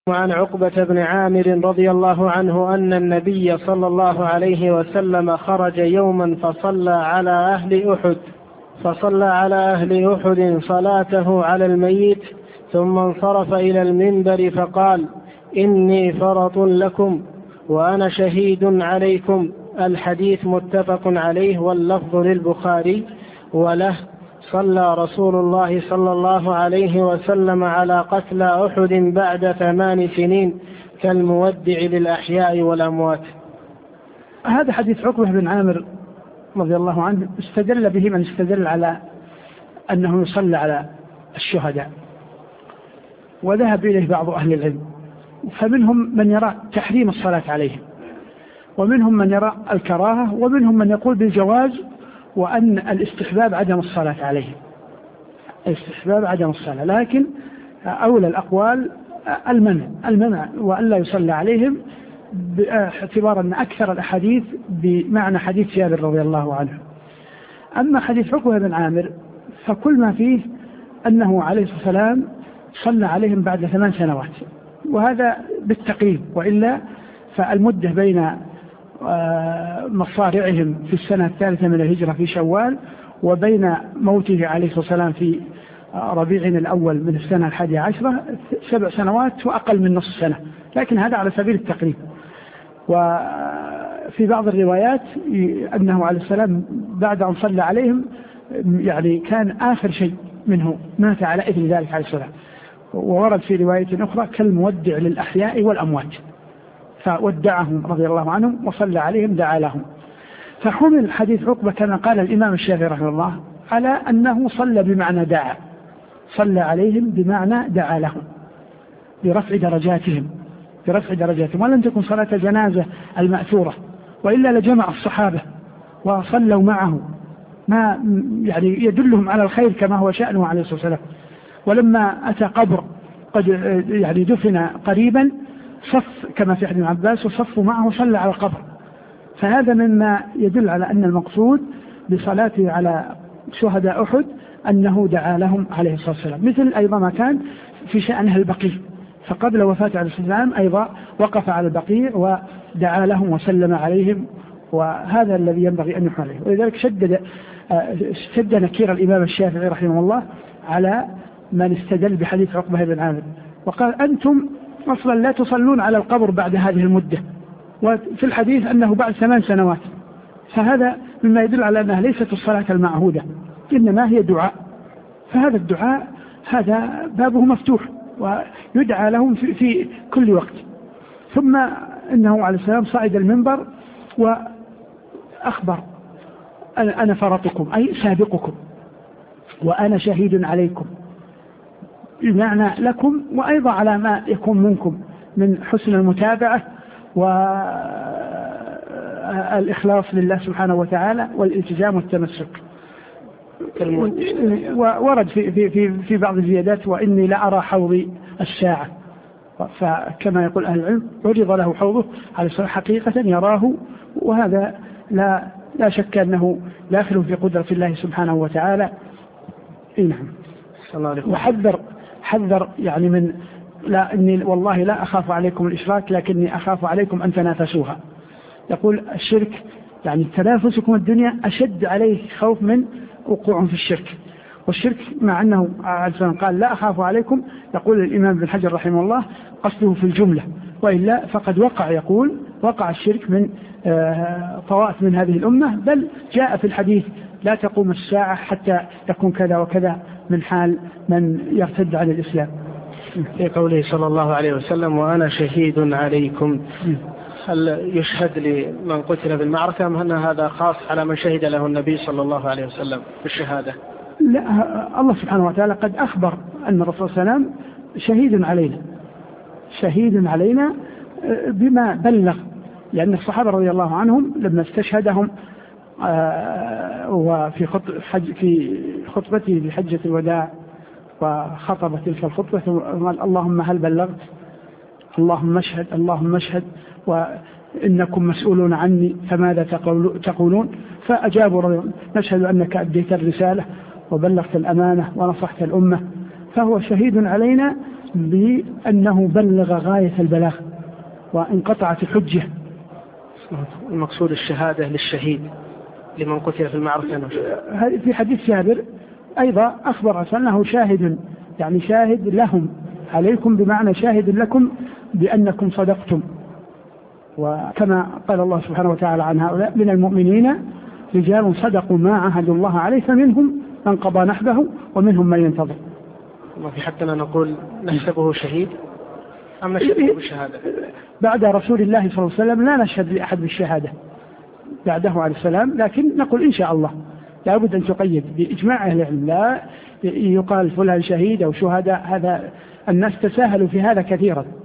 عن عقبة بن عامر رضي الله عنه أن النبي صلى الله عليه وسلم خرج يوما فصلى على أهل أحد صلاته على الميت، ثم انصرف إلى المنبر فقال: إني فرط لكم وأنا شهيد عليكم. الحديث متفق عليه واللفظ للبخاري وله: صلى رسول الله صلى الله عليه وسلم على قتلى أحد بعد 8 سنين كالمودع للأحياء والأموات. هذا حديث عقبة بن عامر رضي الله عنه استدل به من استدل على أنه يصلى على الشهداء، وذهب إليه بعض أهل العلم، فمنهم من يرى تحريم الصلاة عليهم، ومنهم من يرى الكراهة، ومنهم من يقول بالجواز، وأن الاستحباب عدم الصلاة عليهم، الاستحباب عدم الصلاة، لكن أولى الأقوال المنع وأن لا يصلى عليهم، باعتبار أن أكثر الأحاديث بمعنى حديث جابر رضي الله عنه. أما حديث عقبة بن عامر فكل ما فيه أنه عليه الصلاة والسلام صلى عليهم بعد 8 سنوات، وهذا بالتقريب، وإلا فالمدة بين مصارعهم في السنة 3 من الهجرة في شوال وبين موته عليه الصلاة والسلام في ربيع الأول من السنة 11 7 سنوات وأقل من نصف سنة، لكن هذا على سبيل التقريب. وفي بعض الروايات أنه عليه السلام بعد أن صلى عليهم يعني كان آخر شيء منه مات على إثر ذلك عليه السلام. وورد في رواية أخرى كالمودع للأحياء والأموات، فودعهم رضي الله عنهم وصلى عليهم دعا لهم. فحمل حديث عقبة كما قال الإمام الشافعي رحمه الله على أنه صلى بمعنى دعا، صلى عليهم بمعنى دعا لهم برفع درجاتهم، ولم تكن صلاة الجنازة المأثورة، وإلا لجمع الصحابة وصلوا معه، ما يعني يدلهم على الخير كما هو شأنه عليه الصلاة والسلام. ولما أتى قبر قد يعني دفن قريبا صف كما في حديث ابن عباس وصفوا معه وصلى على القبر، فهذا مما يدل على أن المقصود بصلاته على شهداء أحد أنه دعا لهم عليه الصلاة والسلام، مثل أيضا ما كان في شأنه البقيع، فقبل وفاة عليه الصلاة والسلام أيضا وقف على البقيع ودعا لهم وسلم عليهم، وهذا الذي ينبغي أن يحمل عليه. ولذلك شد نكير الإمام الشافعي رحمه الله على من استدل بحديث عقبة بن عامر، وقال: أنتم أصلا لا تصلون على القبر بعد هذه المدة، وفي الحديث أنه بعد 8 سنوات، فهذا مما يدل على أنها ليست الصلاة المعهودة، إنما هي دعاء، فهذا الدعاء هذا بابه مفتوح ويدعى لهم في كل وقت. ثم إنه عليه السلام صعد المنبر وأخبر: أنا فرطكم أي سابقكم وأنا شهيد عليكم، بمعنى لكم وأيضا على ما يكون منكم من حسن المتابعة والإخلاص لله سبحانه وتعالى والالتزام والتمسك. ورد في بعض الزيادات: وإني لأرى حوضي الساعة، فكما يقول أهل العلم عرض له حوضه على الصلاة حقيقة يراه، وهذا لا شك أنه داخل في قدرة الله سبحانه وتعالى. نعم. وحذر يعني من لا إني والله لا أخاف عليكم الإشراك لكني أخاف عليكم أن تنافسوها. يقول الشرك يعني تنافسكم الدنيا أشد عليه خوف من وقوع في الشرك، والشرك مع أنه قال لا أخاف عليكم، يقول الإمام ابن حجر رحمه الله قصده في الجملة، وإلا فقد وقع الشرك من طوائف من هذه الأمة، بل جاء في الحديث: لا تقوم الساعة حتى يكون كذا وكذا من حال من يرتد عن الإسلام. في قوله صلى الله عليه وسلم: وأنا شهيد عليكم، هل يشهد لمن قتل بالمعركة أم أن هذا خاص على من شهد له النبي صلى الله عليه وسلم بالشهادة؟ لا، الله سبحانه وتعالى قد أخبر أن الرسول صلى الله عليه وسلم شهيد علينا بما بلغ، لأن الصحابة رضي الله عنهم لما استشهدهم وفي خطبته بحجة الوداع وخطب تلك الخطبة قال: اللهم هل بلغت؟ اللهم اشهد وإنكم مسؤولون عني فماذا تقولون؟ فأجابوا: نشهد أنك أديت الرسالة وبلغت الأمانة ونصحت الأمة. فهو شهيد علينا بأنه بلغ غاية البلاغ وانقطعت الحجة. المقصود الشهادة للشهيد لمن قتل في المعركة. في حديث جابر أيضا أخبر أنه شاهد، يعني شاهد لهم عليكم بمعنى شاهد لكم بأنكم صدقتم. وكما قال الله سبحانه وتعالى عن هؤلاء: من المؤمنين رجال صدقوا ما عاهدوا الله عليه فمنهم من قضى نحبه ومنهم من ينتظر. ما في حتى نقول نحسبه شهيد أم نشهد بالشهادة؟ بعد رسول الله صلى الله عليه وسلم لا نشهد لأحد بالشهادة بعده عليه السلام، لكن نقول إن شاء الله. لا بد أن تقيد بإجماع أهل العلم، لا يقال فلان شهيد أو شهداء، هذا الناس تساهلوا في هذا كثيرا.